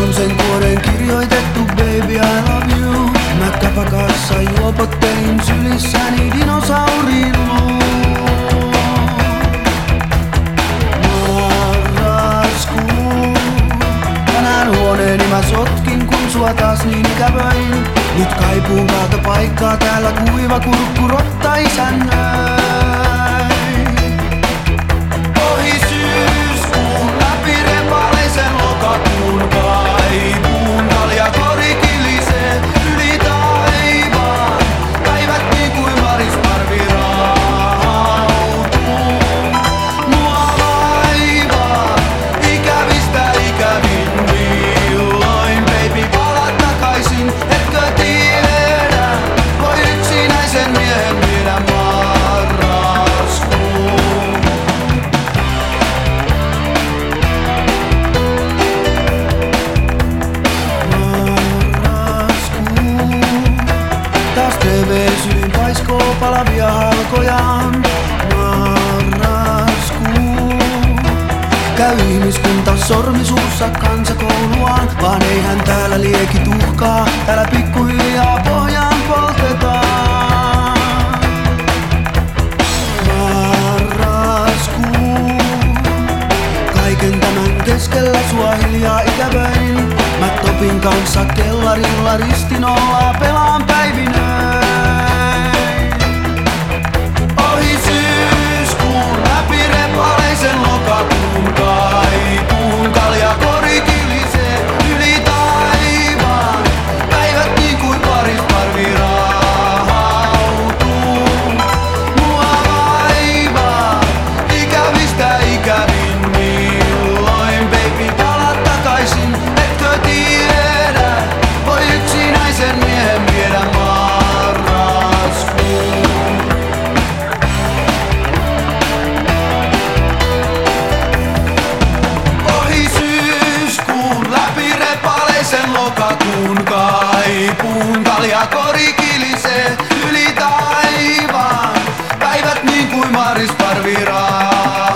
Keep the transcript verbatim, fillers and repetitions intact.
on sen kuoren kirjoitettu baby I love you. Mä käpäkassa juopottelin sylissäni dinosaurin luo. Marraskuu. Tänään huoneeni mä sotkin kun sua taas niin kävöin. Nyt kaipuun kaata paikkaa täällä kuiva kurkku rotta isännöi. Ohi syyskuun läpi repaleisen lokakuun kaipuun. Kalja kori kilisee yli taivaan. Päivät niin kuin marisparvi rautuu. Mua vaivaa ikävistä ikävin milloin. Baby pala takaisin, etkö tiedä? Voi yksinäisen miehen viedä marraskuun. Marraskuu. Taas T V-sylin paiskoo palavia halkojaan. Marraskuu. Käy ihmiskunta sormisuussa kansakouluaan. Vaan eihän täällä lieki tuhkaa, täällä pikkuhiljaa pohjaan poltetaan. Marraskuu. Kaiken tämän keskellä sua hiljaa ikävöin. Mä Topin kanssa kellarilla ristinollaa pelaan päivinöin. Ohi syyskuun läpi repaleisen lokakuun kaipuun. Kalja kori kilisee yli taivaan. Päivät niin kuin parisparvi rautuu. Mua vaivaa ikävistä ikävin milloin. Baby pala takaisin, etkö tiedä? Voi yksinäisen miehen viedä marraskuun. Ohi syyskuun läpi repaleisen lokakuun kaipuun. Kalja kori kilisee yli taivaan. Päivät niin kuin marisparvi rautuu.